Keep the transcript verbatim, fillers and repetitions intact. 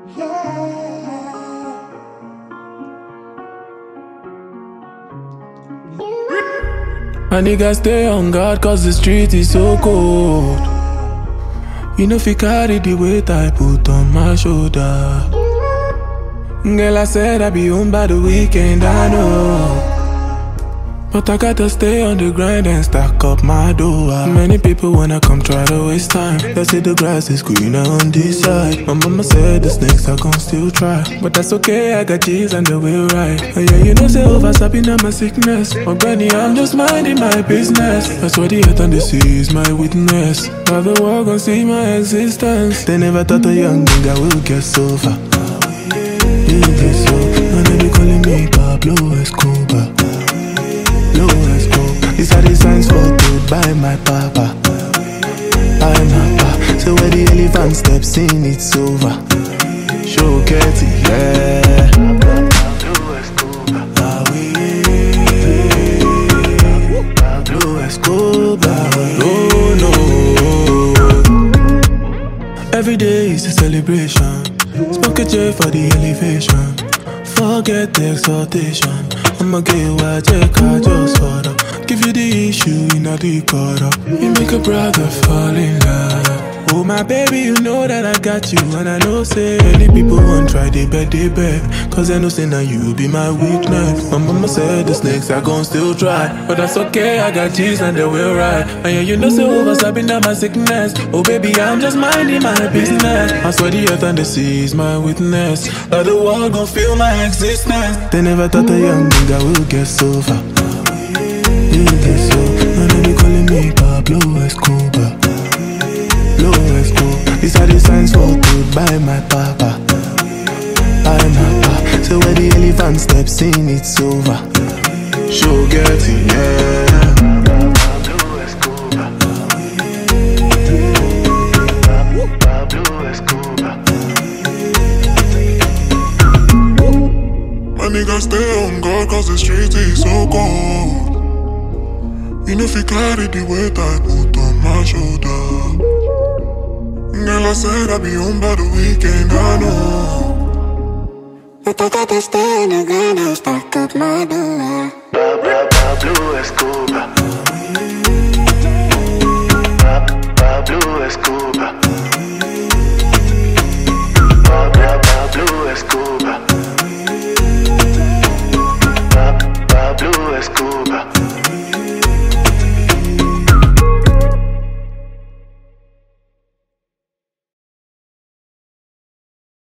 My niggas stay on guard cause the street is so cold. You know if you carry the weight I put on my shoulder. Girl, I said I'd be home by the weekend, I know. But I gotta stay on the grind and stack up my dough. Many people wanna come try to waste time. They say the grass is greener on this side. My mama said the snakes are gon' still try. But that's okay, I got G's and the will right. And yeah, you know say over sapping on my sickness. My granny, I'm just minding my business. That's why the earth and the sea is my witness. Now the world gon' see my existence. They never thought a young nigga will get so far. Yeah, so, now they be calling me Pablo Escobar. Low Escobar. These are the signs photoed by my papa. By my papa. So where the elephant steps in, it's over. Show Ketty, yeah. Pablo Escobar. Ah oui. Pablo Escobar. Oh no. Every day is a celebration. Smoke a J for the elevation. Forget the exaltation. I'ma get what you call just for them. Give you the issue in a deep quarter. You make a brother fall in love. Oh my baby, you know that I got you. And I know say many people won't try, they bet, they bet. Cause I know say now you be my weakness. My mama said the snakes are gon' still try. But that's okay, I got G's and they will ride. And yeah, you know say over sapping down my sickness. Oh baby, I'm just minding my business. I swear the earth and the sea is my witness. Now the world gon' feel my existence. They never thought a young nigga will get so far. Yeah, so, now they be calling me Pablo Escobar. Low Escobar. These are the signs photoed by my papa. By my papa. So where the elephant steps in, it's over. Show Getty, yeah. Pablo Escobar. Pablo Escobar. My niggas stay on guard cause the street is so cold. You know if you carry the weight I put on my shoulder. Girl, I said I'd be home by the weekend, I know. But I gotta stay on the grind and stack up my dough. Pablo Escobar. Pablo Escobar.